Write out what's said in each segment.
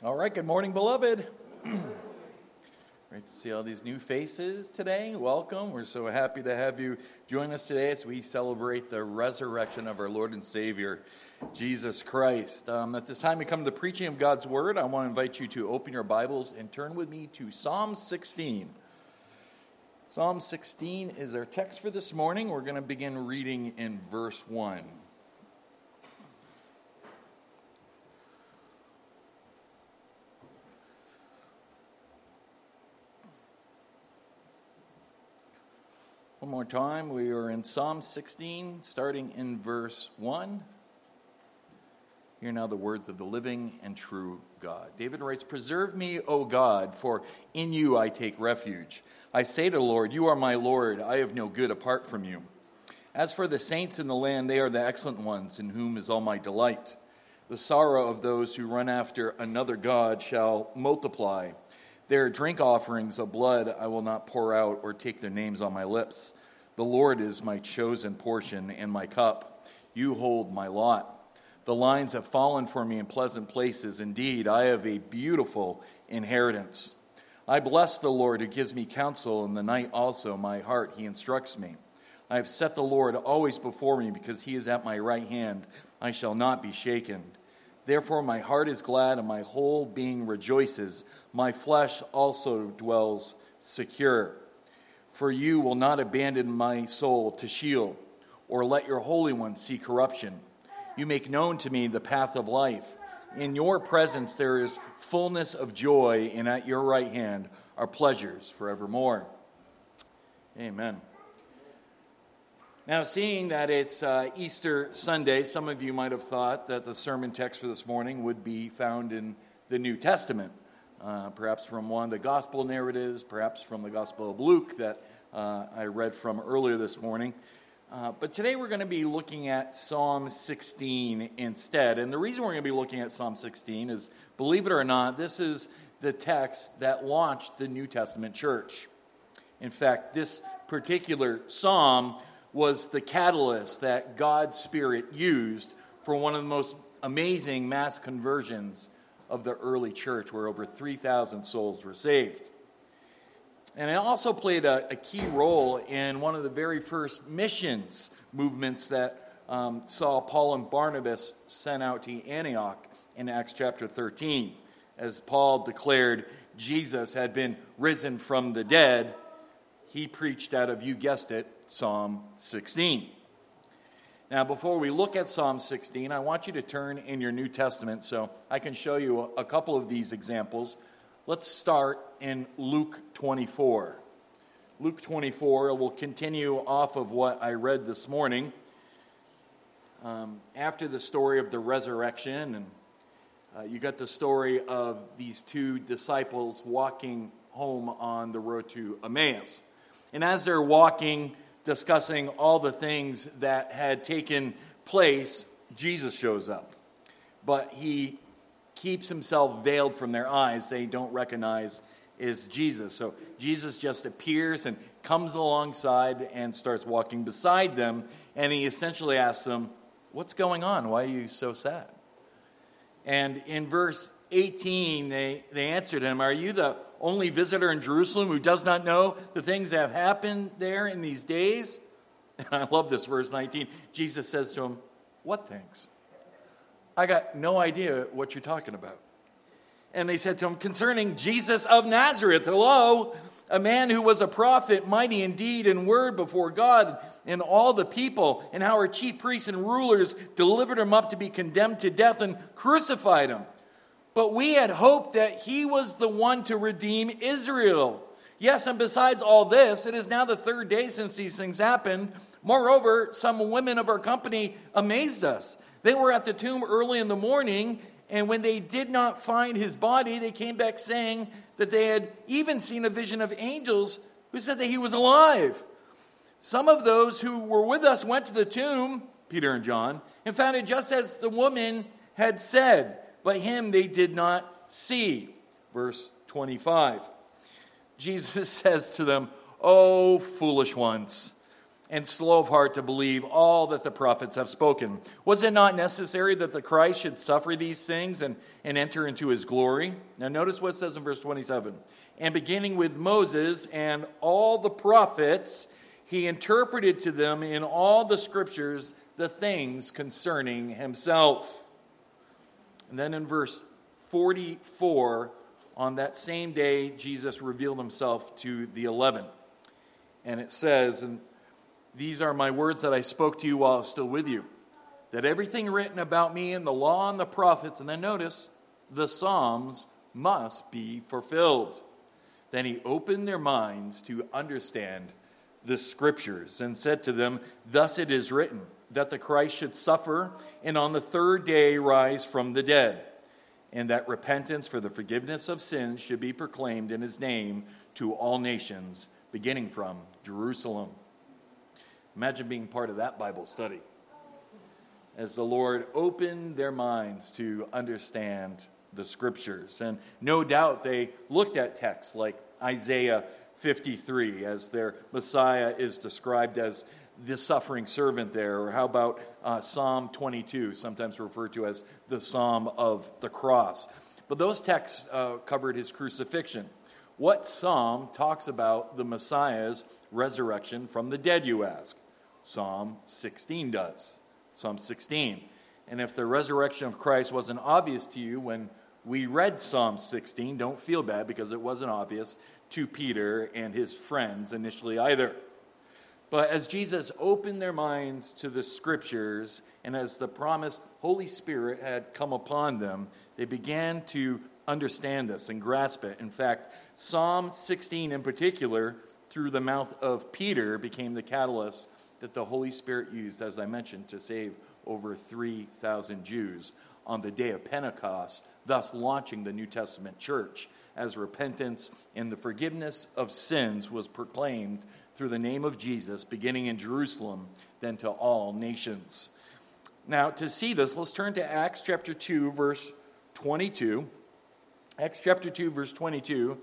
All right, good morning, beloved. Great to see all these new faces today. Welcome. We're so happy to have you join us today as we celebrate the resurrection of our Lord and Savior, Jesus Christ. At this time, we come to the preaching of God's Word. I want to invite you to open your Bibles and turn with me to Psalm 16. Psalm 16 is our text for this morning. We're going to begin reading in verse 1. One more time, we are in Psalm 16, starting in verse 1. Hear now the words of the living and true God. David writes, "Preserve me, O God, for in you I take refuge. I say to the Lord, you are my Lord. I have no good apart from you. As for the saints in the land, they are the excellent ones, in whom is all my delight. The sorrow of those who run after another God shall multiply. Their drink offerings of blood I will not pour out or take their names on my lips. The Lord is my chosen portion and my cup. You hold my lot. The lines have fallen for me in pleasant places. Indeed, I have a beautiful inheritance. I bless the Lord who gives me counsel. In the night also my heart he instructs me. I have set the Lord always before me because he is at my right hand. I shall not be shaken. Therefore my heart is glad and my whole being rejoices. My flesh also dwells secure. For you will not abandon my soul to Sheol, or let your Holy One see corruption. You make known to me the path of life. In your presence there is fullness of joy, and at your right hand are pleasures forevermore." Amen. Now, seeing that it's Easter Sunday, some of you might have thought that the sermon text for this morning would be found in the New Testament, perhaps from one of the gospel narratives, perhaps from the Gospel of Luke that I read from earlier this morning. But today we're going to be looking at Psalm 16 instead. And the reason we're going to be looking at Psalm 16 is, believe it or not, this is the text that launched the New Testament church. In fact, this particular psalm was the catalyst that God's Spirit used for one of the most amazing mass conversions of the early church, where over 3,000 souls were saved. And it also played a key role in one of the very first missions movements that saw Paul and Barnabas sent out to Antioch in Acts chapter 13. As Paul declared Jesus had been risen from the dead, he preached out of, you guessed it, Psalm 16. Now, before we look at Psalm 16, I want you to turn in your New Testament so I can show you a couple of these examples. Let's start in Luke 24. Luke 24 will continue off of what I read this morning. After the story of the resurrection, and you got the story of these two disciples walking home on the road to Emmaus. And as they're walking, discussing all the things that had taken place, Jesus shows up. But he keeps himself veiled from their eyes. They don't recognize is Jesus. So Jesus just appears and comes alongside and starts walking beside them. And he essentially asks them, "What's going on? Why are you so sad?" And in verse 18, they answered him, "Are you the only visitor in Jerusalem who does not know the things that have happened there in these days?" And I love this, verse 19. Jesus says to him, "What things? I got no idea what you're talking about." And they said to him, "Concerning Jesus of Nazareth, hello, a man who was a prophet, mighty in deed and word before God and all the people, and how our chief priests and rulers delivered him up to be condemned to death and crucified him. But we had hoped that he was the one to redeem Israel. Yes, and besides all this, it is now the third day since these things happened. Moreover, some women of our company amazed us. They were at the tomb early in the morning, and when they did not find his body, they came back saying that they had even seen a vision of angels who said that he was alive. Some of those who were with us went to the tomb," Peter and John, "and found it just as the woman had said, but him they did not see." Verse 25. Jesus says to them, "Oh, foolish ones, and slow of heart to believe all that the prophets have spoken. Was it not necessary that the Christ should suffer these things and enter into his glory? Now notice what it says in verse 27. And beginning with Moses and all the prophets, he interpreted to them in all the scriptures the things concerning himself. And then in verse 44, on that same day, Jesus revealed himself to the 11. And it says, and these are my words that I spoke to you while I was still with you, that everything written about me in the law and the prophets, and then notice, the Psalms must be fulfilled. Then he opened their minds to understand the scriptures and said to them, thus it is written, that the Christ should suffer and on the third day rise from the dead, and that repentance for the forgiveness of sins should be proclaimed in his name to all nations, beginning from Jerusalem. Imagine being part of that Bible study as the Lord opened their minds to understand the scriptures. And no doubt they looked at texts like Isaiah 53 as their Messiah is described as the suffering servant there. Or how about Psalm 22, sometimes referred to as the Psalm of the Cross. But those texts covered his crucifixion. What psalm talks about the Messiah's resurrection from the dead, you ask? Psalm 16 does. Psalm 16. And if the resurrection of Christ wasn't obvious to you when we read Psalm 16, don't feel bad because it wasn't obvious to Peter and his friends initially either. But as Jesus opened their minds to the scriptures and as the promised Holy Spirit had come upon them, they began to understand this and grasp it. In fact, Psalm 16 in particular, through the mouth of Peter, became the catalyst that the Holy Spirit used, as I mentioned, to save over 3,000 Jews on the day of Pentecost, thus launching the New Testament church as repentance and the forgiveness of sins was proclaimed through the name of Jesus, beginning in Jerusalem, then to all nations. Now, to see this, let's turn to Acts chapter 2, verse 22. Acts chapter 2, verse 22.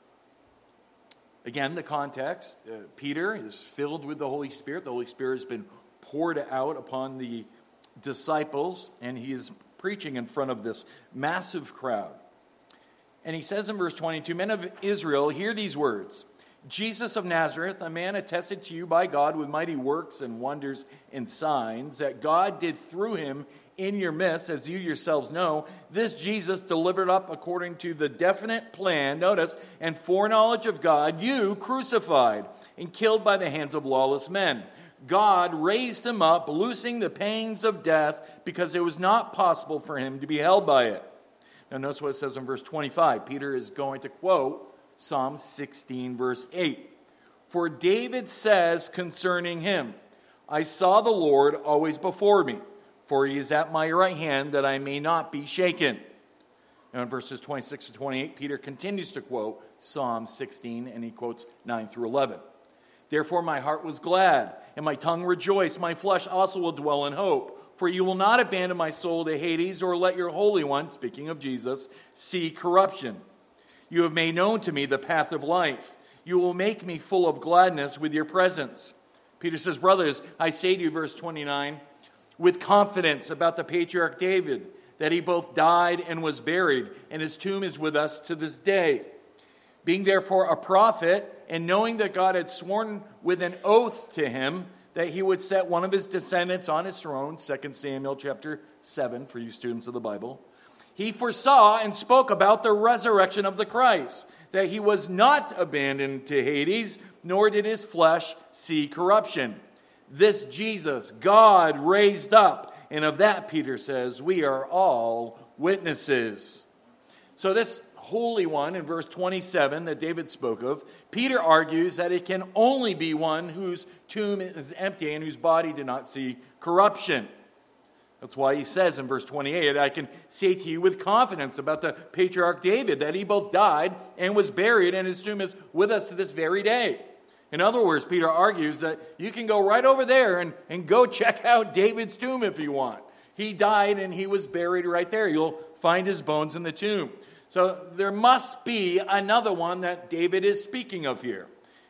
Again, the context. Peter is filled with the Holy Spirit. The Holy Spirit has been poured out upon the disciples, and he is preaching in front of this massive crowd. And he says in verse 22, men of Israel, hear these words. Jesus of Nazareth, a man attested to you by God with mighty works and wonders and signs that God did through him in your midst, as you yourselves know. This Jesus delivered up according to the definite plan, notice, and foreknowledge of God, you crucified and killed by the hands of lawless men. God raised him up, loosing the pains of death, because it was not possible for him to be held by it. Now notice what it says in verse 25. Peter is going to quote Psalm 16, verse 8. For David says concerning him, I saw the Lord always before me, for he is at my right hand that I may not be shaken. Now in verses 26 to 28, Peter continues to quote Psalm 16, and he quotes 9 through 11. Therefore my heart was glad, and my tongue rejoiced. My flesh also will dwell in hope. For you will not abandon my soul to Hades, or let your Holy One, speaking of Jesus, see corruption. You have made known to me the path of life. You will make me full of gladness with your presence. Peter says, brothers, I say to you, verse 29, with confidence about the patriarch David, that he both died and was buried, and his tomb is with us to this day. Being therefore a prophet, and knowing that God had sworn with an oath to him that he would set one of his descendants on his throne, 2 Samuel chapter 7, for you students of the Bible, he foresaw and spoke about the resurrection of the Christ, that he was not abandoned to Hades, nor did his flesh see corruption. This Jesus God raised up, and of that, Peter says, we are all witnesses. So this Holy One in verse 27 that David spoke of, Peter argues that it can only be one whose tomb is empty and whose body did not see corruption. That's why he says in verse 28, I can say to you with confidence about the patriarch David that he both died and was buried, and his tomb is with us to this very day. In other words, Peter argues that you can go right over there and go check out David's tomb if you want. He died and he was buried right there. You'll find his bones in the tomb. So there must be another one that David is speaking of here.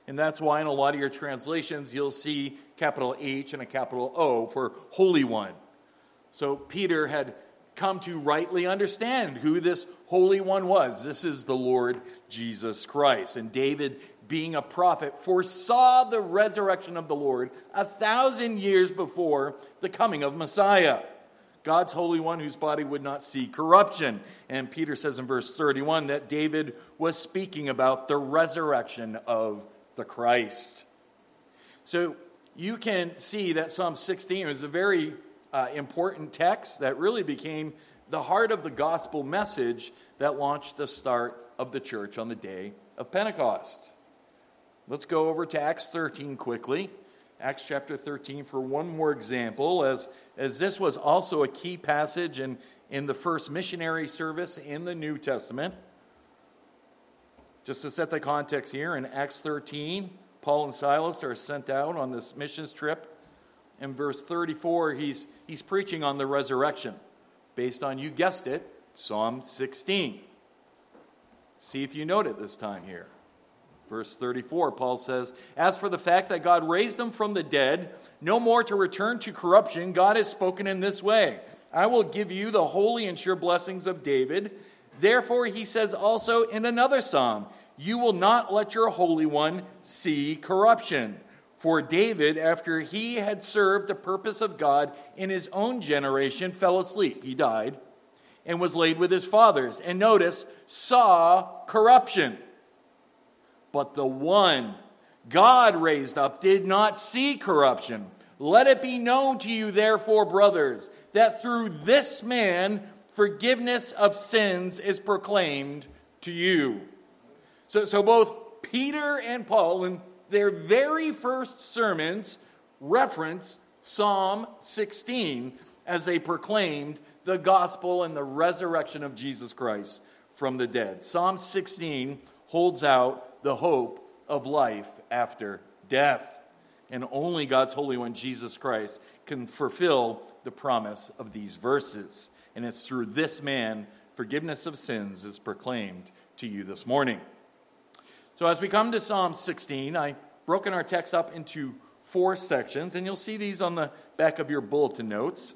And that's why in a lot of your translations, you'll see capital H and a capital O for Holy One. So Peter had come to rightly understand who this Holy One was. This is the Lord Jesus Christ. And David, being a prophet, foresaw the resurrection of the Lord 1,000 years before the coming of Messiah, God's Holy One, whose body would not see corruption. And Peter says in verse 31 that David was speaking about the resurrection of the Christ. So you can see that Psalm 16 is a very important text that really became the heart of the gospel message that launched the start of the church on the day of Pentecost. Let's go over to Acts 13 quickly. Acts chapter 13 for one more example, as this was also a key passage in the first missionary service in the New Testament. Just to set the context here, in Acts 13, Paul and Silas are sent out on this missions trip. In verse 34, he's preaching on the resurrection, based on, you guessed it, Psalm 16. See if you note it this time here. Verse 34, Paul says, "As for the fact that God raised them from the dead, no more to return to corruption, God has spoken in this way. I will give you the holy and sure blessings of David. Therefore, he says also in another psalm, you will not let your Holy One see corruption. For David, after he had served the purpose of God in his own generation, fell asleep." He died and was laid with his fathers. And notice, saw corruption. But the one God raised up did not see corruption. Let it be known to you, therefore, brothers, that through this man forgiveness of sins is proclaimed to you. So both Peter and Paul, in their very first sermons, reference Psalm 16 as they proclaimed the gospel and the resurrection of Jesus Christ from the dead. Psalm 16 holds out the hope of life after death. And only God's Holy One, Jesus Christ, can fulfill the promise of these verses. And it's through this man, forgiveness of sins is proclaimed to you this morning. So as we come to Psalm 16, I've broken our text up into 4 sections, and you'll see these on the back of your bulletin notes.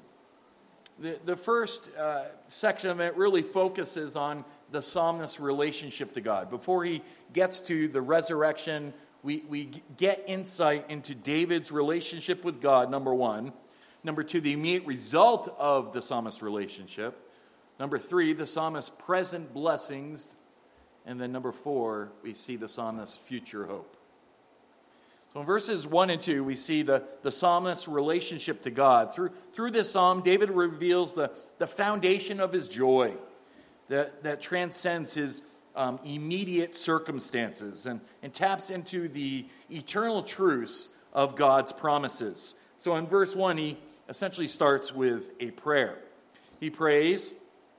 The first section of it really focuses on the psalmist's relationship to God. Before he gets to the resurrection, we get insight into David's relationship with God, number 1. Number 2, the immediate result of the psalmist's relationship. Number 3, the psalmist's present blessings. And then number 4, we see the psalmist's future hope. So in verses 1 and 2, we see the psalmist's relationship to God. Through this psalm, David reveals the foundation of his joy that transcends his immediate circumstances and taps into the eternal truths of God's promises. So in verse 1, he essentially starts with a prayer. He prays,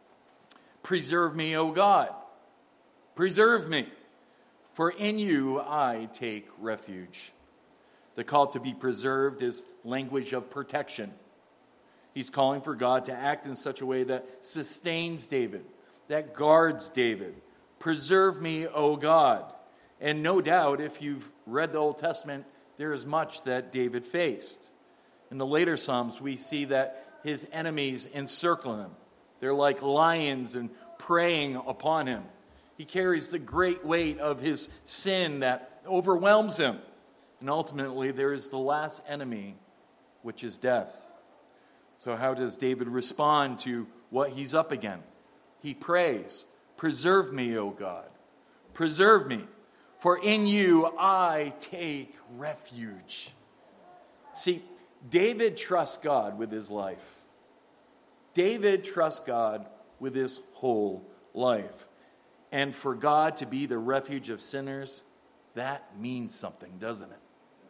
"Preserve me, O God. Preserve me, for in you I take refuge." The call to be preserved is language of protection. He's calling for God to act in such a way that sustains David, that guards David. Preserve me, O God. And no doubt, if you've read the Old Testament, there is much that David faced. In the later Psalms, we see that his enemies encircle him. They're like lions and preying upon him. He carries the great weight of his sin that overwhelms him. And ultimately, there is the last enemy, which is death. So how does David respond to what he's up against? He prays, "Preserve me, O God. Preserve me, for in you I take refuge." See, David trusts God with his life. David trusts God with his whole life. And for God to be the refuge of sinners, that means something, doesn't it?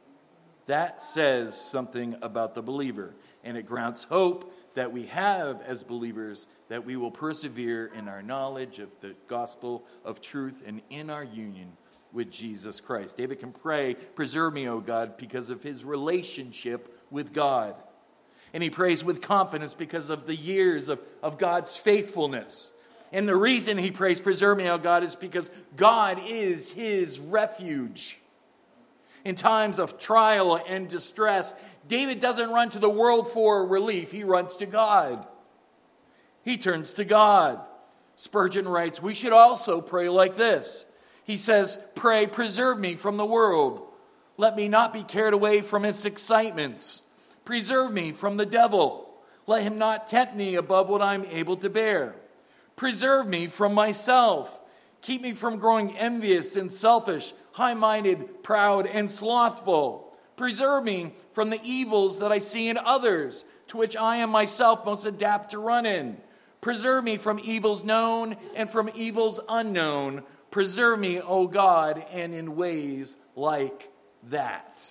That says something about the believer. And it grounds hope that we have as believers, that we will persevere in our knowledge of the gospel of truth and in our union with Jesus Christ. David can pray, "Preserve me, O God," because of his relationship with God. And he prays with confidence because of the years of God's faithfulness. And the reason he prays, "Preserve me, O God," is because God is his refuge. In times of trial and distress, David doesn't run to the world for relief. He runs to God. He turns to God. Spurgeon writes, we should also pray like this. He says, pray, preserve me from the world. Let me not be carried away from its excitements. Preserve me from the devil. Let him not tempt me above what I'm able to bear. Preserve me from myself. Keep me from growing envious and selfish, high-minded, proud, and slothful. Preserve me from the evils that I see in others, to which I am myself most apt to run in. Preserve me from evils known and from evils unknown. Preserve me, O God, and in ways like that.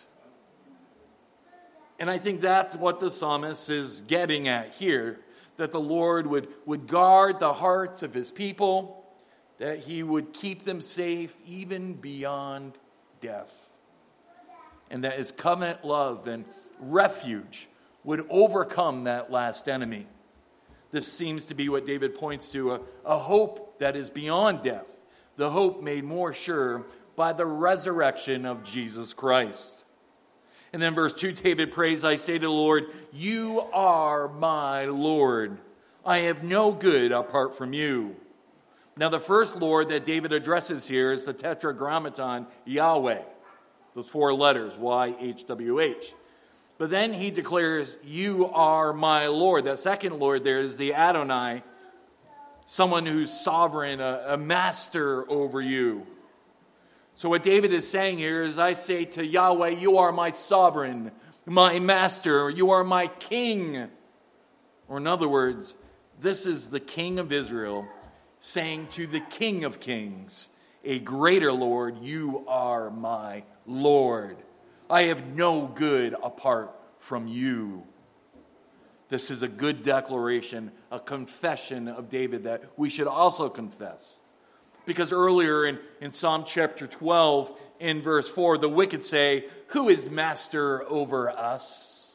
And I think that's what the psalmist is getting at here, that the Lord would guard the hearts of his people, that he would keep them safe even beyond death, and that his covenant love and refuge would overcome that last enemy. This seems to be what David points to, a hope that is beyond death, the hope made more sure by the resurrection of Jesus Christ. And then verse 2, David prays, I say to the Lord, you are my Lord. I have no good apart from you. Now the first Lord that David addresses here is the tetragrammaton Yahweh. Those 4 letters, YHWH. But then he declares, you are my Lord. That second Lord there is the Adonai, someone who's sovereign, a master over you. So what David is saying here is, I say to Yahweh, you are my sovereign, my master, you are my king. Or in other words, this is the King of Israel saying to the King of Kings, a greater Lord, you are my Lord. I have no good apart from you. This is a good declaration, a confession of David that we should also confess. Because earlier in Psalm chapter 12, in verse 4, the wicked say, who is master over us?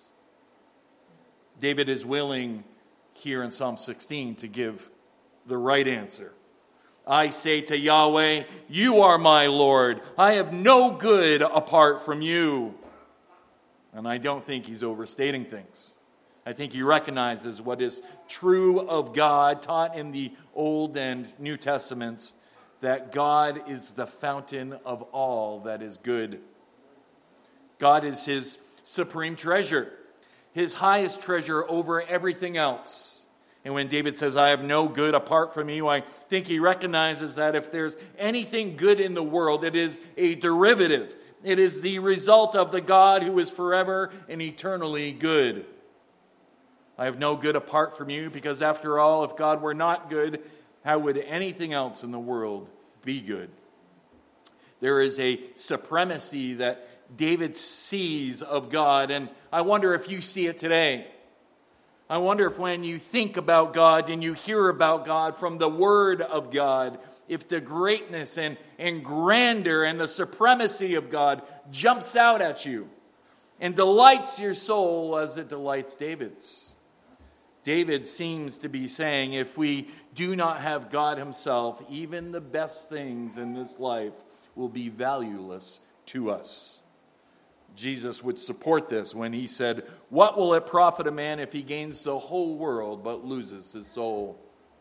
David is willing here in Psalm 16 to give the right answer. I say to Yahweh, you are my Lord. I have no good apart from you. And I don't think he's overstating things. I think he recognizes what is true of God, taught in the Old and New Testaments, that God is the fountain of all that is good. God is his supreme treasure, his highest treasure over everything else. And when David says, I have no good apart from you, I think he recognizes that if there's anything good in the world, it is a derivative. It is the result of the God who is forever and eternally good. I have no good apart from you, because after all, if God were not good, how would anything else in the world be good? There is a supremacy that David sees of God, and I wonder if you see it today. I wonder if when you think about God and you hear about God from the Word of God, if the greatness and grandeur and the supremacy of God jumps out at you and delights your soul as it delights David's. David seems to be saying, if we do not have God himself, even the best things in this life will be valueless to us. Jesus would support this when he said, what will it profit a man if he gains the whole world but loses his soul?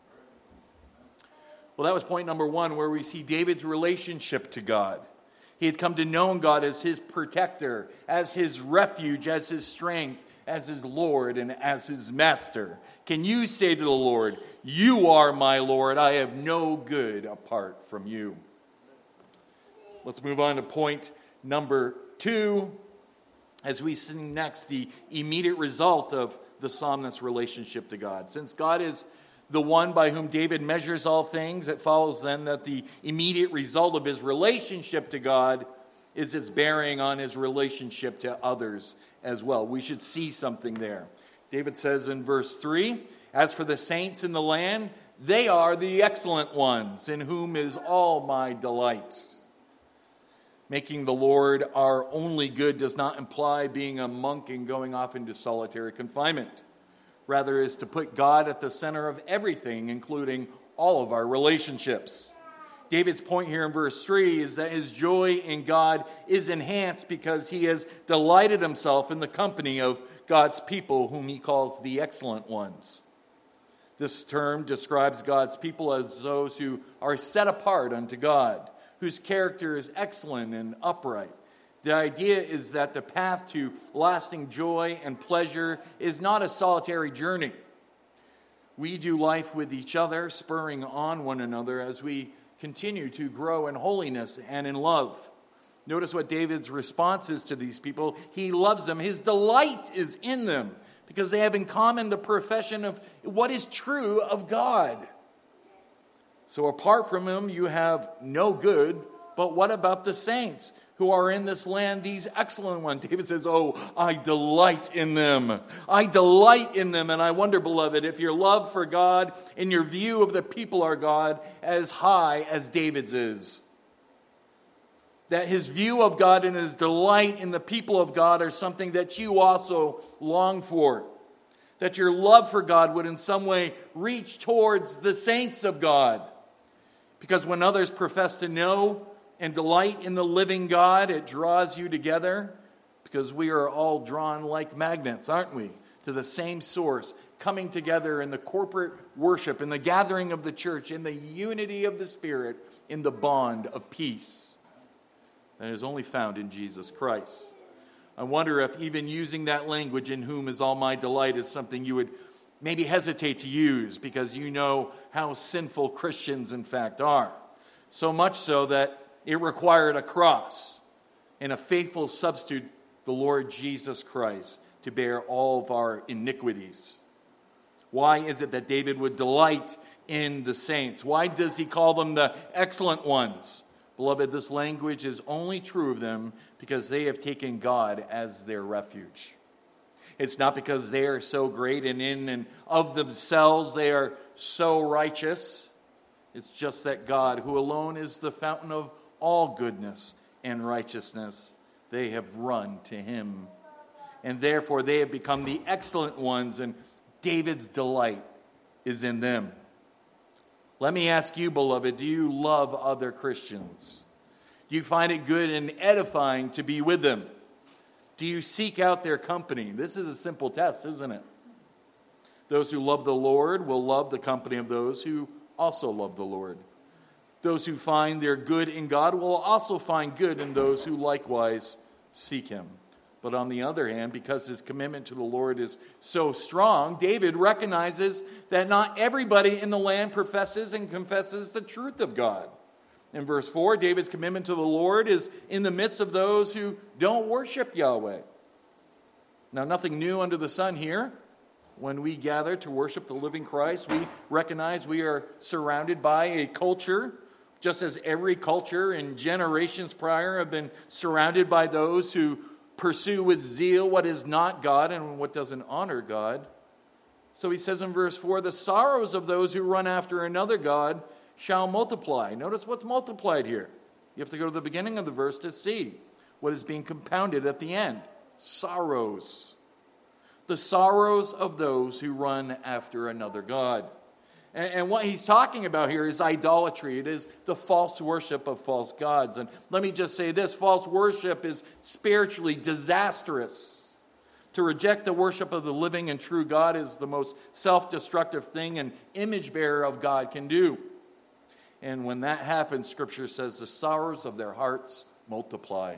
Well, that was point number 1, where we see David's relationship to God. He had come to know God as his protector, as his refuge, as his strength, as his Lord, and as his master. Can you say to the Lord, you are my Lord, I have no good apart from you? Let's move on to point number 2. As we see next, the immediate result of the psalmist's relationship to God. Since God is the one by whom David measures all things, it follows then that the immediate result of his relationship to God is its bearing on his relationship to others as well. We should see something there. David says in verse 3, as for the saints in the land, they are the excellent ones, in whom is all my delight. Making the Lord our only good does not imply being a monk and going off into solitary confinement. Rather, is to put God at the center of everything, including all of our relationships. David's point here in verse 3 is that his joy in God is enhanced because he has delighted himself in the company of God's people, whom he calls the excellent ones. This term describes God's people as those who are set apart unto God, whose character is excellent and upright. The idea is that the path to lasting joy and pleasure is not a solitary journey. We do life with each other, spurring on one another as we continue to grow in holiness and in love. Notice what David's response is to these people. He loves them. His delight is in them because they have in common the profession of what is true of God. So apart from him, you have no good. But what about the saints who are in this land, these excellent ones? David says, oh, I delight in them. I delight in them. And I wonder, beloved, if your love for God and your view of the people of God as high as David's is. That his view of God and his delight in the people of God are something that you also long for. That your love for God would in some way reach towards the saints of God. Because when others profess to know and delight in the living God, it draws you together, because we are all drawn like magnets, aren't we, to the same source, coming together in the corporate worship, in the gathering of the church, in the unity of the Spirit, in the bond of peace that is only found in Jesus Christ. I wonder if even using that language, in whom is all my delight, is something you would maybe hesitate to use, because you know how sinful Christians in fact are. So much so that it required a cross and a faithful substitute, the Lord Jesus Christ, to bear all of our iniquities. Why is it that David would delight in the saints? Why does he call them the excellent ones? Beloved, this language is only true of them because they have taken God as their refuge. It's not because they are so great and in and of themselves they are so righteous. It's just that God, who alone is the fountain of all goodness and righteousness, they have run to him. And therefore they have become the excellent ones, and David's delight is in them. Let me ask you, beloved, do you love other Christians? Do you find it good and edifying to be with them? Do you seek out their company? This is a simple test, isn't it? Those who love the Lord will love the company of those who also love the Lord. Those who find their good in God will also find good in those who likewise seek him. But on the other hand, because his commitment to the Lord is so strong, David recognizes that not everybody in the land professes and confesses the truth of God. In verse 4, David's commitment to the Lord is in the midst of those who don't worship Yahweh. Now, nothing new under the sun here. When we gather to worship the living Christ, we recognize we are surrounded by a culture, just as every culture in generations prior have been surrounded by those who pursue with zeal what is not God and what doesn't honor God. So he says in verse 4, the sorrows of those who run after another God shall multiply. Notice what's multiplied here. You have to go to the beginning of the verse to see what is being compounded at the end. Sorrows. The sorrows of those who run after another God. And what he's talking about here is idolatry. It is the false worship of false gods. And let me just say this, false worship is spiritually disastrous. To reject the worship of the living and true God is the most self-destructive thing an image bearer of God can do. And when that happens, Scripture says the sorrows of their hearts multiply.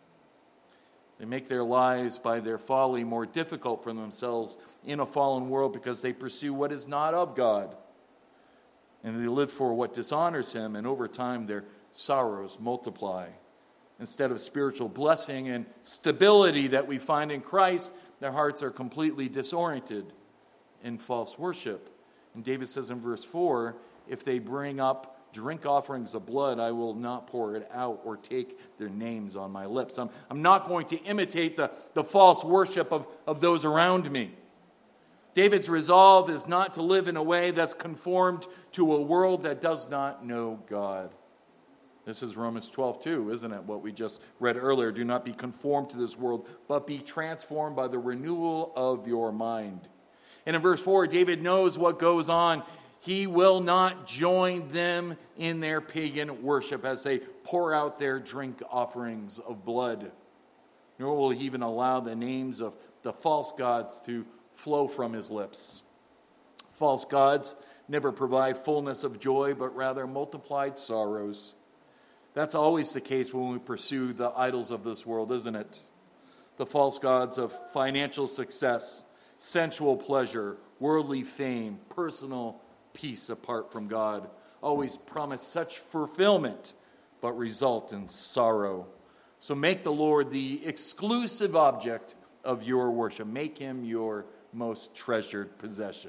They make their lives by their folly more difficult for themselves in a fallen world because they pursue what is not of God. And they live for what dishonors him, and over time their sorrows multiply. Instead of spiritual blessing and stability that we find in Christ, their hearts are completely disoriented in false worship. And David says in verse 4, if they bring up drink offerings of blood, I will not pour it out or take their names on my lips. I'm not going to imitate the false worship of those around me. David's resolve is not to live in a way that's conformed to a world that does not know God. This is Romans 12:2, isn't it? What we just read earlier. Do not be conformed to this world, but be transformed by the renewal of your mind. And in verse 4, David knows what goes on He will not join them in their pagan worship as they pour out their drink offerings of blood. Nor will he even allow the names of the false gods to flow from his lips. False gods never provide fullness of joy, but rather multiplied sorrows. That's always the case when we pursue the idols of this world, isn't it? The false gods of financial success, sensual pleasure, worldly fame, personal peace apart from God, always promise such fulfillment, but result in sorrow. So make the Lord the exclusive object of your worship. Make him your most treasured possession.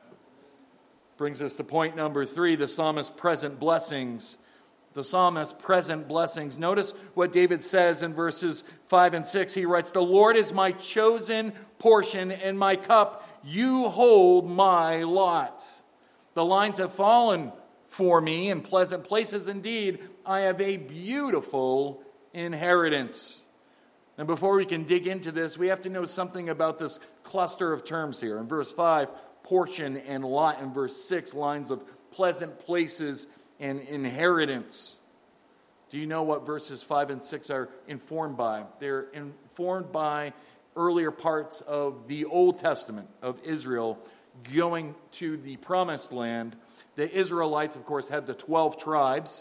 Brings us to point number 3, the psalmist's present blessings. The psalmist's present blessings. Notice what David says in verses 5 and 6. He writes, "The Lord is my chosen portion and my cup. You hold my lot. The lines have fallen for me in pleasant places. Indeed, I have a beautiful inheritance." And before we can dig into this, we have to know something about this cluster of terms here. In verse 5, portion and lot. In verse 6, lines of pleasant places and inheritance. Do you know what verses 5 and 6 are informed by? They're informed by earlier parts of the Old Testament of Israel going to the promised land. The Israelites, of course, had the 12 tribes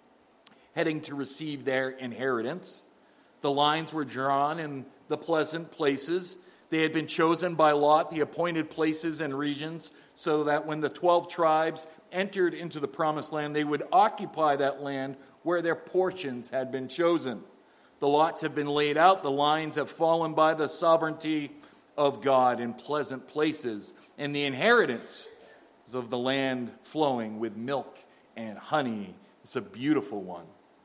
heading to receive their inheritance. The lines were drawn in the pleasant places. They had been chosen by lot, the appointed places and regions, so that when the 12 tribes entered into the promised land, they would occupy that land where their portions had been chosen. The lots have been laid out. The lines have fallen by the sovereignty of God in pleasant places. And the inheritance is of the land flowing with milk and honey. It's a beautiful one.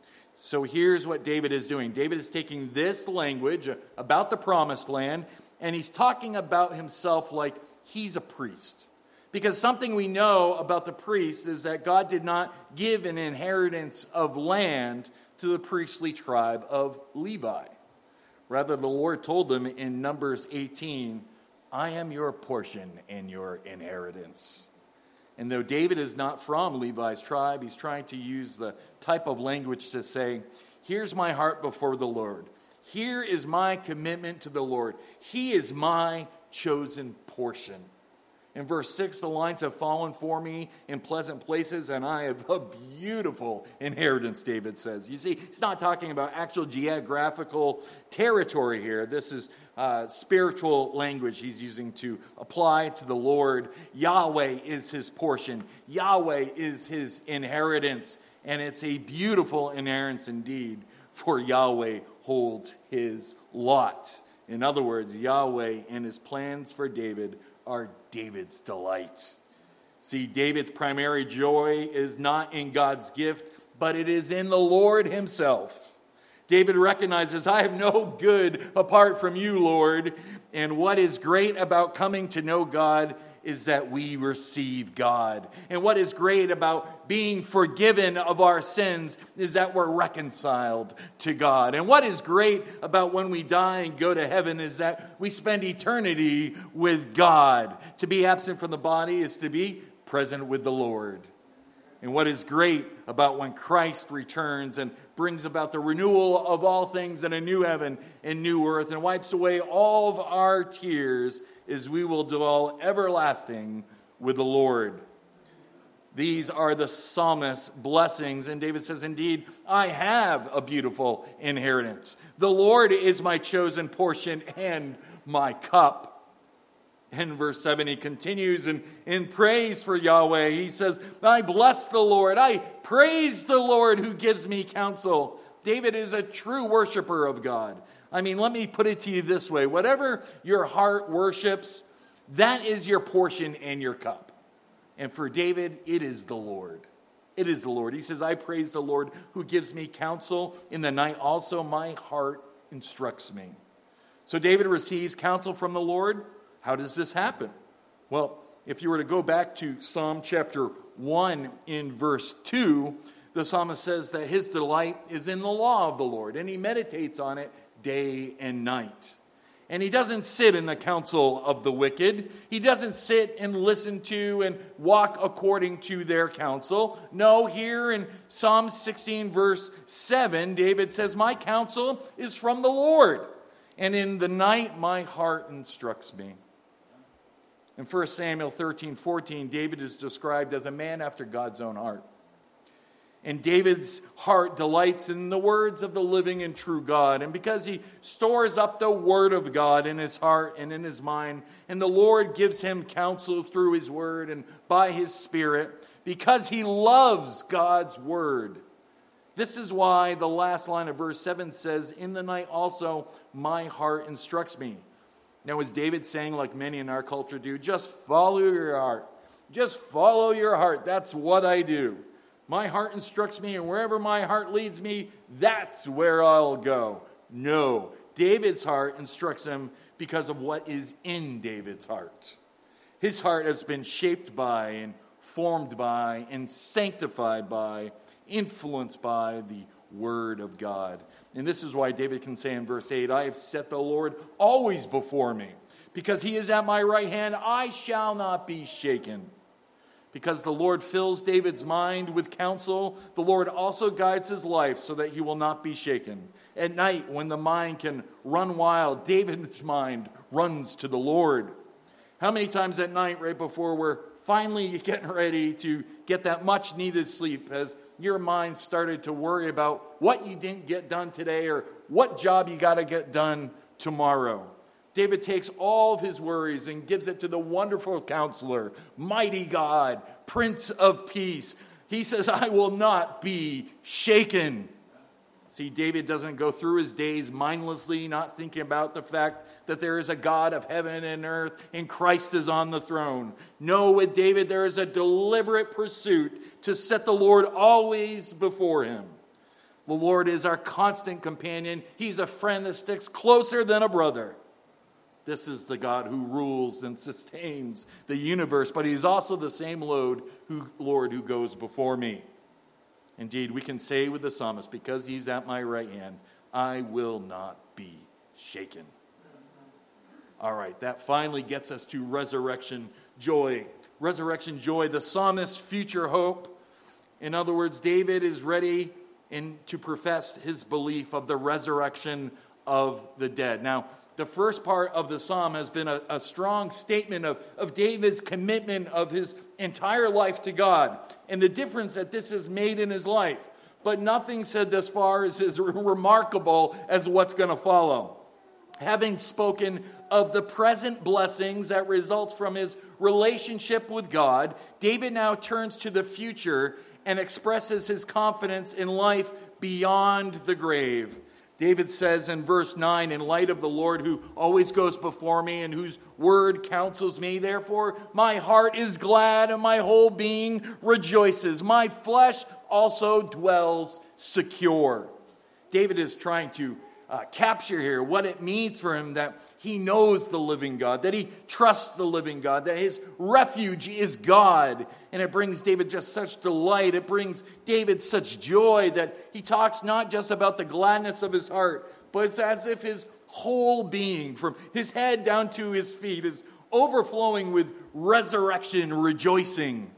So here's what David is doing. David is taking this language about the promised land, and he's talking about himself like he's a priest. Because something we know about the priest is that God did not give an inheritance of land to the priestly tribe of Levi. Rather, the Lord told them in Numbers 18, "I am your portion and your inheritance." And though David is not from Levi's tribe, he's trying to use the type of language to say, here's my heart before the Lord. Here is my commitment to the Lord. He is my chosen portion. In verse 6, the lines have fallen for me in pleasant places, and I have a beautiful inheritance, David says. You see, he's not talking about actual geographical territory here. This is spiritual language he's using to apply to the Lord. Yahweh is his portion. Yahweh is his inheritance, and it's a beautiful inheritance indeed, for Yahweh holds his lot. In other words, Yahweh and his plans for David are David's delight. See, David's primary joy is not in God's gift, but it is in the Lord himself. David recognizes, I have no good apart from you, Lord. And what is great about coming to know God is that we receive God. And what is great about being forgiven of our sins is that we're reconciled to God. And what is great about when we die and go to heaven is that we spend eternity with God. To be absent from the body is to be present with the Lord. And what is great about when Christ returns and brings about the renewal of all things in a new heaven and new earth and wipes away all of our tears is we will dwell everlasting with the Lord. These are the psalmist's blessings. And David says, indeed, I have a beautiful inheritance. The Lord is my chosen portion and my cup. In verse 7, he continues in praise for Yahweh. He says, I bless the Lord. I praise the Lord who gives me counsel. David is a true worshiper of God. I mean, let me put it to you this way. Whatever your heart worships, that is your portion and your cup. And for David, it is the Lord. It is the Lord. He says, I praise the Lord who gives me counsel. In the night also my heart instructs me. So David receives counsel from the Lord. How does this happen? Well, if you were to go back to Psalm chapter 1 in verse 2, the psalmist says that his delight is in the law of the Lord, and he meditates on it day and night. And he doesn't sit in the counsel of the wicked. He doesn't sit and listen to and walk according to their counsel. No, here in Psalm 16, verse 7, David says, my counsel is from the Lord, and in the night my heart instructs me. In 1 Samuel 13:14, David is described as a man after God's own heart. And David's heart delights in the words of the living and true God. And because he stores up the word of God in his heart and in his mind, and the Lord gives him counsel through his word and by his Spirit, because he loves God's word. This is why the last line of verse 7 says, in the night also my heart instructs me. Now, is David saying, like many in our culture do, just follow your heart. Just follow your heart. That's what I do. My heart instructs me, and wherever my heart leads me, that's where I'll go. No, David's heart instructs him because of what is in David's heart. His heart has been shaped by and formed by and sanctified by, influenced by the Word of God. And this is why David can say in verse 8, I have set the Lord always before me. Because he is at my right hand, I shall not be shaken. Because the Lord fills David's mind with counsel, the Lord also guides his life so that he will not be shaken. At night, when the mind can run wild, David's mind runs to the Lord. How many times at night, right before we're finally getting ready to get that much needed sleep, has your mind started to worry about what you didn't get done today or what job you got to get done tomorrow? David takes all of his worries and gives it to the wonderful counselor, mighty God, Prince of Peace. He says, I will not be shaken. See, David doesn't go through his days mindlessly, not thinking about the fact that there is a God of heaven and earth and Christ is on the throne. No, with David, there is a deliberate pursuit to set the Lord always before him. The Lord is our constant companion. He's a friend that sticks closer than a brother. This is the God who rules and sustains the universe, but he's also the same Lord who goes before me. Indeed, we can say with the psalmist, because he's at my right hand, I will not be shaken. All right, that finally gets us to resurrection joy. Resurrection joy, the psalmist's future hope. In other words, David is ready to profess his belief of the resurrection of the dead. Now, the first part of the psalm has been a strong statement of David's commitment of his entire life to God and the difference that this has made in his life. But nothing said thus far is as remarkable as what's going to follow. Having spoken of the present blessings that results from his relationship with God, David now turns to the future and expresses his confidence in life beyond the grave. David says in verse 9, in light of the Lord who always goes before me and whose word counsels me, therefore my heart is glad and my whole being rejoices. My flesh also dwells secure. David is trying to capture here what it means for him that he knows the living God, that he trusts the living God, that his refuge is God. And it brings David just such delight. It brings David such joy that he talks not just about the gladness of his heart, but it's as if his whole being, from his head down to his feet, is overflowing with resurrection rejoicing.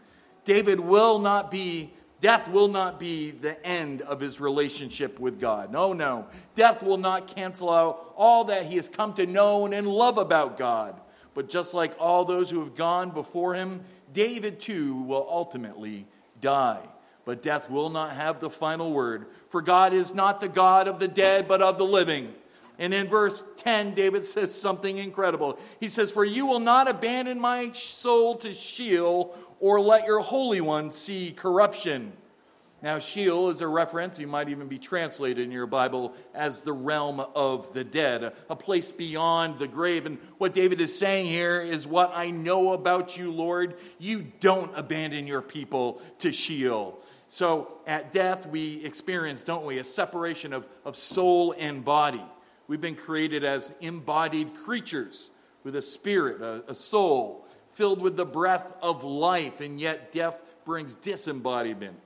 Death will not be the end of his relationship with God. No. Death will not cancel out all that he has come to know and love about God. But just like all those who have gone before him, David too will ultimately die. But death will not have the final word. For God is not the God of the dead, but of the living. And in verse 10, David says something incredible. He says, for you will not abandon my soul to Sheol, or let your Holy One see corruption. Now, Sheol is a reference, you might even be translated in your Bible as the realm of the dead, a place beyond the grave. And what David is saying here is what I know about you, Lord. You don't abandon your people to Sheol. So at death, we experience, don't we, a separation of soul and body. We've been created as embodied creatures with a spirit, a soul, filled with the breath of life, and yet death brings disembodiment.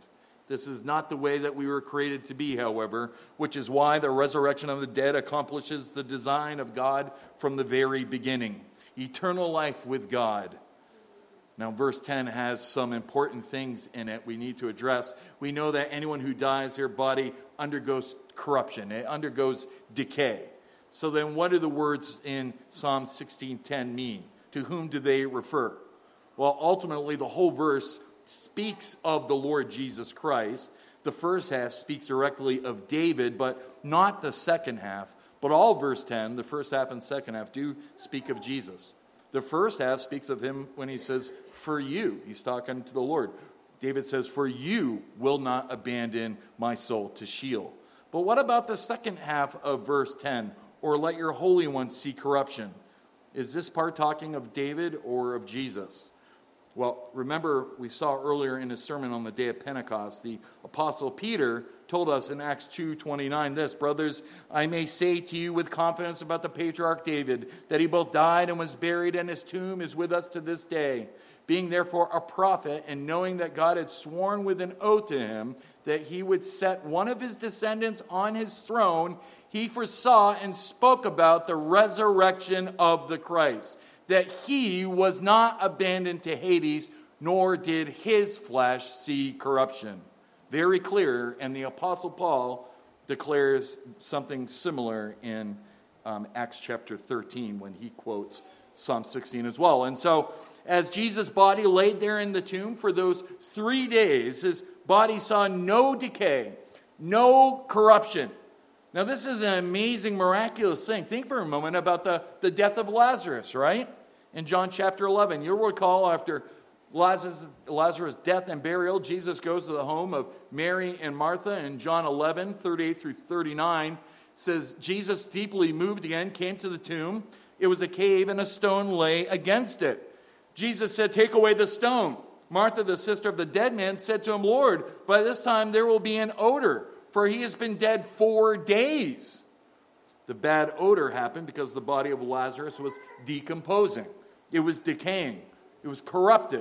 This is not the way that we were created to be, however, which is why the resurrection of the dead accomplishes the design of God from the very beginning. Eternal life with God. Now, verse 10 has some important things in it we need to address. We know that anyone who dies, their body undergoes corruption. It undergoes decay. So then what do the words in Psalm 16:10 mean? To whom do they refer? Well, ultimately, the whole verse speaks of the Lord Jesus Christ. The first half speaks directly of David, but not the second half. But all verse 10, the first half and second half, do speak of Jesus. The first half speaks of him when he says, for you. He's talking to the Lord. David says, for you will not abandon my soul to Sheol. But what about the second half of verse 10? Or let your Holy One see corruption. Is this part talking of David or of Jesus? Well, remember, we saw earlier in his sermon on the day of Pentecost, the Apostle Peter told us in Acts 2:29 this, brothers, I may say to you with confidence about the patriarch David, that he both died and was buried, and his tomb is with us to this day. Being therefore a prophet, and knowing that God had sworn with an oath to him that he would set one of his descendants on his throne, he foresaw and spoke about the resurrection of the Christ, that he was not abandoned to Hades, nor did his flesh see corruption. Very clear, and the Apostle Paul declares something similar in Acts chapter 13 when he quotes Psalm 16 as well. And so, as Jesus' body laid there in the tomb for those 3 days, his body saw no decay, no corruption. Now, this is an amazing, miraculous thing. Think for a moment about the death of Lazarus, right? In John chapter 11, you'll recall after Lazarus' death and burial, Jesus goes to the home of Mary and Martha. In John 11, 38 through 39, says, Jesus, deeply moved again, came to the tomb. It was a cave, and a stone lay against it. Jesus said, take away the stone. Martha, the sister of the dead man, said to him, Lord, by this time there will be an odor, for he has been dead 4 days. The bad odor happened because the body of Lazarus was decomposing. It was decaying. It was corrupted.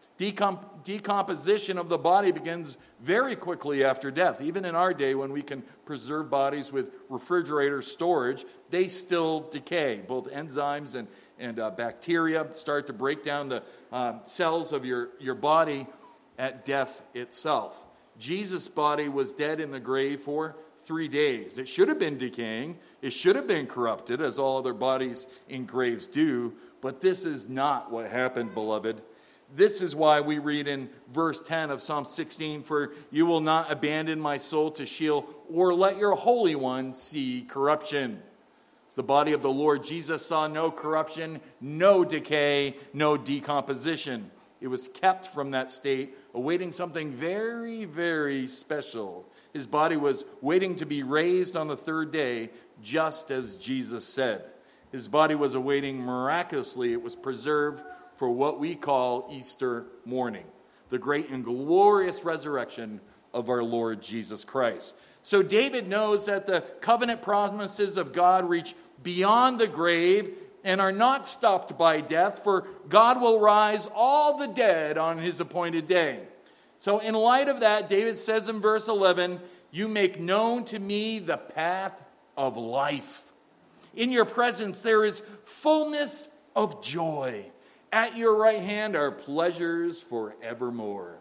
Decomposition of the body begins very quickly after death. Even in our day, when we can preserve bodies with refrigerator storage, they still decay. Both enzymes and bacteria start to break down the cells of your body at death itself. Jesus' body was dead in the grave for 3 days. It should have been decaying. It should have been corrupted, as all other bodies in graves do. But this is not what happened, beloved. This is why we read in verse 10 of Psalm 16, for you will not abandon my soul to Sheol, or let your Holy One see corruption. The body of the Lord Jesus saw no corruption, no decay, no decomposition. It was kept from that state, awaiting something very, very special. His body was waiting to be raised on the third day, just as Jesus said. His body was awaiting miraculously. It was preserved for what we call Easter morning, the great and glorious resurrection of our Lord Jesus Christ. So David knows that the covenant promises of God reach beyond the grave and are not stopped by death, for God will rise all the dead on his appointed day. So in light of that, David says in verse 11, you make known to me the path of life. In your presence there is fullness of joy. At your right hand are pleasures forevermore.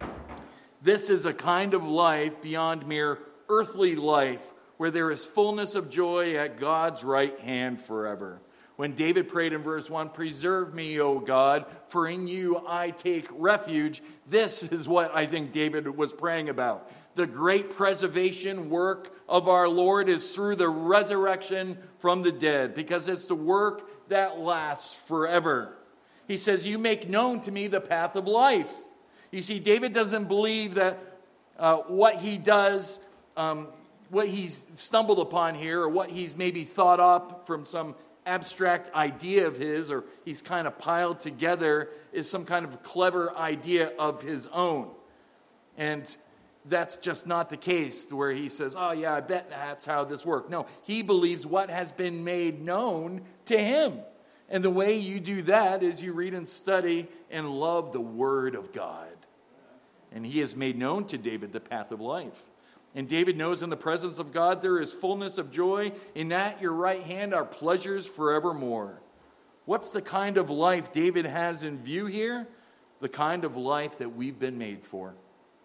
This is a kind of life beyond mere earthly life, where there is fullness of joy at God's right hand forever. When David prayed in verse 1, preserve me, O God, for in you I take refuge, this is what I think David was praying about. The great preservation work of our Lord is through the resurrection from the dead, because it's the work that lasts forever. He says, you make known to me the path of life. You see, David doesn't believe that what he does, what he's stumbled upon here, or what he's maybe thought up from some abstract idea of his, or he's kind of piled together, is some kind of clever idea of his own. And that's just not the case, where he says, oh yeah, I bet that's how this worked. No, he believes what has been made known to him. And the way you do that is you read and study and love the Word of God. And he has made known to David the path of life. And David knows in the presence of God there is fullness of joy, and at your right hand are pleasures forevermore. What's the kind of life David has in view here? The kind of life that we've been made for.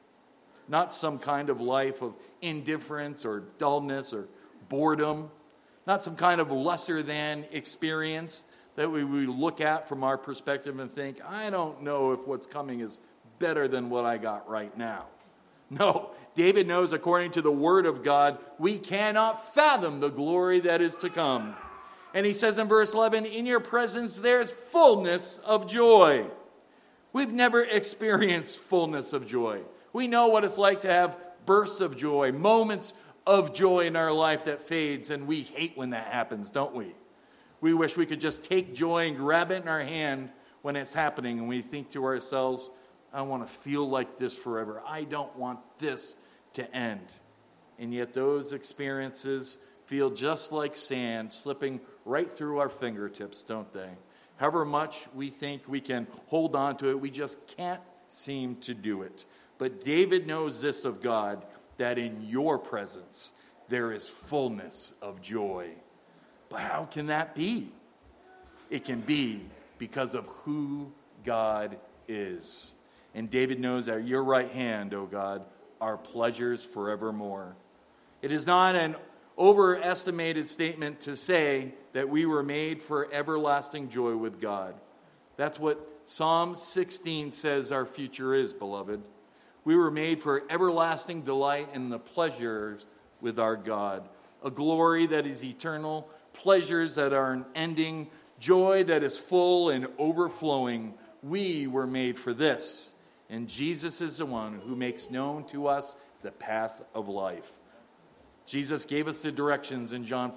Not some kind of life of indifference or dullness or boredom. Not some kind of lesser than experience that we look at from our perspective and think, I don't know if what's coming is better than what I got right now. No, David knows according to the word of God, we cannot fathom the glory that is to come. And he says in verse 11, in your presence there's fullness of joy. We've never experienced fullness of joy. We know what it's like to have bursts of joy, moments of joy in our life that fades, and we hate when that happens, don't we? We wish we could just take joy and grab it in our hand when it's happening, and we think to ourselves, I want to feel like this forever. I don't want this to end. And yet those experiences feel just like sand slipping right through our fingertips, don't they? However much we think we can hold on to it, we just can't seem to do it. But David knows this of God, that in your presence there is fullness of joy. But how can that be? It can be because of who God is. And David knows at your right hand, O God, are pleasures forevermore. It is not an overestimated statement to say that we were made for everlasting joy with God. That's what Psalm 16 says our future is, beloved. We were made for everlasting delight in the pleasures with our God. A glory that is eternal, pleasures that are unending, joy that is full and overflowing. We were made for this. And Jesus is the one who makes known to us the path of life. Jesus gave us the directions in John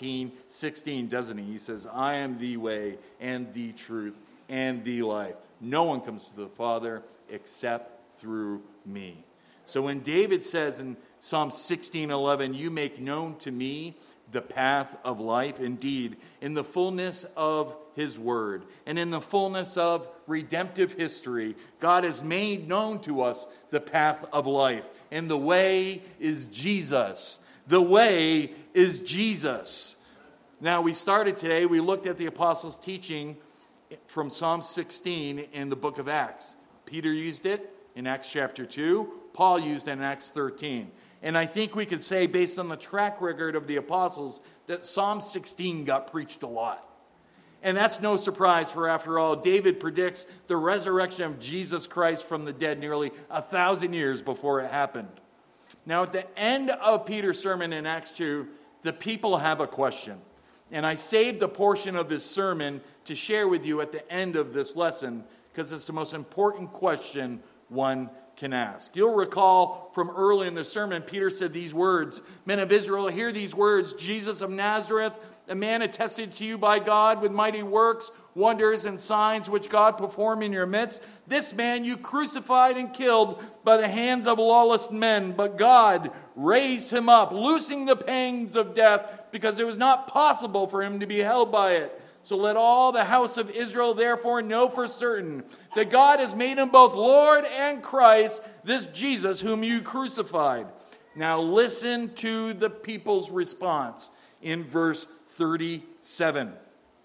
14:16, doesn't he? He says, I am the way and the truth and the life. No one comes to the Father except through me. So when David says in Psalm 16:11, you make known to me the path of life, indeed, in the fullness of his word and in the fullness of redemptive history, God has made known to us the path of life. And the way is Jesus. The way is Jesus. Now, we started today, we looked at the apostles' teaching from Psalm 16 in the book of Acts. Peter used it in Acts chapter 2. Paul used it in Acts 13. And I think we could say, based on the track record of the apostles, that Psalm 16 got preached a lot. And that's no surprise, for after all, David predicts the resurrection of Jesus Christ from the dead nearly 1,000 years before it happened. Now, at the end of Peter's sermon in Acts 2, the people have a question. And I saved a portion of this sermon to share with you at the end of this lesson, because it's the most important question one can ask. You'll recall from early in the sermon, Peter said these words, men of Israel, hear these words, Jesus of Nazareth, a man attested to you by God with mighty works, wonders, and signs which God performed in your midst. This man you crucified and killed by the hands of lawless men, but God raised him up, loosing the pangs of death, because it was not possible for him to be held by it. So let all the house of Israel therefore know for certain that God has made him both Lord and Christ, this Jesus whom you crucified. Now listen to the people's response in verse 37.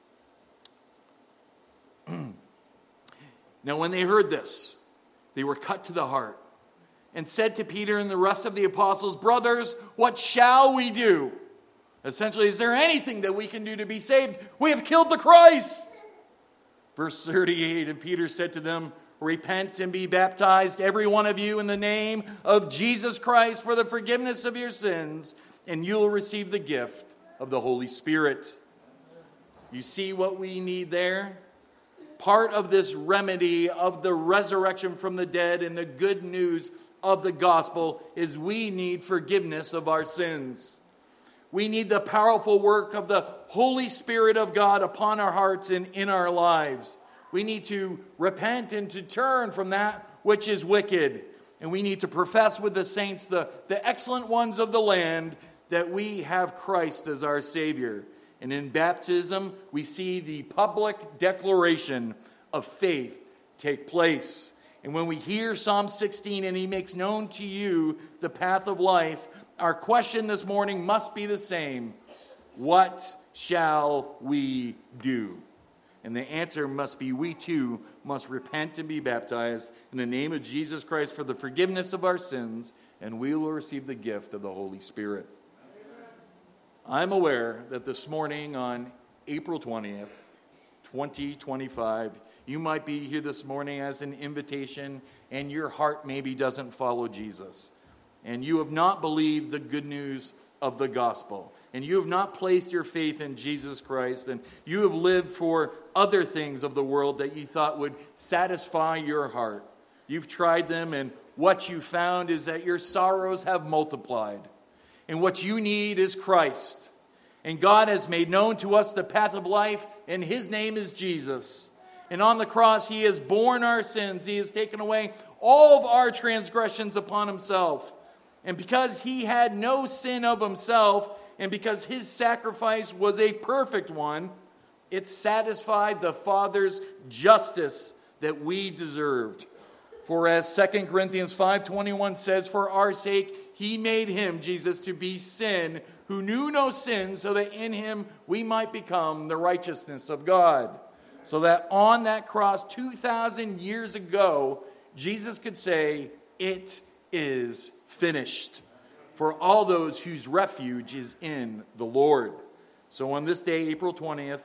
Now when they heard this, they were cut to the heart and said to Peter and the rest of the apostles, brothers, what shall we do? Essentially, is there anything that we can do to be saved? We have killed the Christ. Verse 38, and Peter said to them, repent and be baptized, every one of you, in the name of Jesus Christ for the forgiveness of your sins, and you'll receive the gift of the Holy Spirit. You see what we need there? Part of this remedy of the resurrection from the dead and the good news of the gospel is we need forgiveness of our sins. We need the powerful work of the Holy Spirit of God upon our hearts and in our lives. We need to repent and to turn from that which is wicked. And we need to profess with the saints, the excellent ones of the land, that we have Christ as our Savior. And in baptism, we see the public declaration of faith take place. And when we hear Psalm 16 and he makes known to you the path of life, our question this morning must be the same. What shall we do? And the answer must be we too must repent and be baptized in the name of Jesus Christ for the forgiveness of our sins, and we will receive the gift of the Holy Spirit. I'm aware that this morning on April 20th, 2025, you might be here this morning as an invitation and your heart maybe doesn't follow Jesus. And you have not believed the good news of the gospel. And you have not placed your faith in Jesus Christ. And you have lived for other things of the world that you thought would satisfy your heart. You've tried them, and what you found is that your sorrows have multiplied. And what you need is Christ. And God has made known to us the path of life, and his name is Jesus. And on the cross, he has borne our sins. He has taken away all of our transgressions upon himself. And because he had no sin of himself, and because his sacrifice was a perfect one, it satisfied the Father's justice that we deserved. For as 2 Corinthians 5:21 says, for our sake he made him, Jesus, to be sin, who knew no sin, so that in him we might become the righteousness of God. So that on that cross 2,000 years ago, Jesus could say, it is finished, for all those whose refuge is in the Lord. So on this day, April 20th,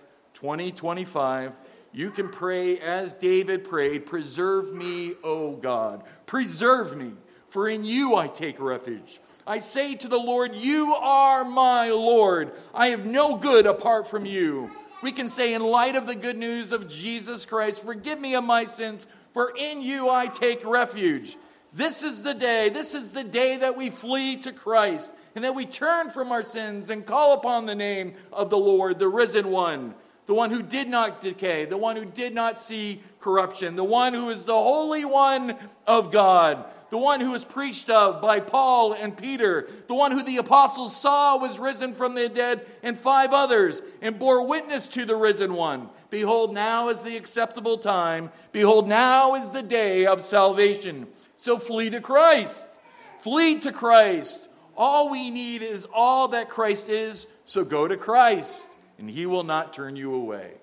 2025, you can pray as David prayed, preserve me, O God, preserve me, for in you I take refuge. I say to the Lord, you are my Lord. I have no good apart from you. We can say in light of the good news of Jesus Christ, forgive me of my sins, for in you I take refuge. This is the day that we flee to Christ and that we turn from our sins and call upon the name of the Lord, the risen one, the one who did not decay, the one who did not see corruption, the one who is the Holy One of God, the one who is preached of by Paul and Peter, the one who the apostles saw was risen from the dead, and 5 others, and bore witness to the risen one. Behold, now is the acceptable time. Behold, now is the day of salvation. So flee to Christ. Flee to Christ. All we need is all that Christ is, so go to Christ, and he will not turn you away.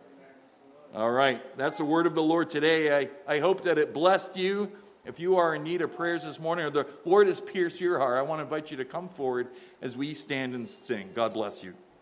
All right, that's the word of the Lord today. I hope that it blessed you. If you are in need of prayers this morning, or the Lord has pierced your heart, I want to invite you to come forward as we stand and sing. God bless you.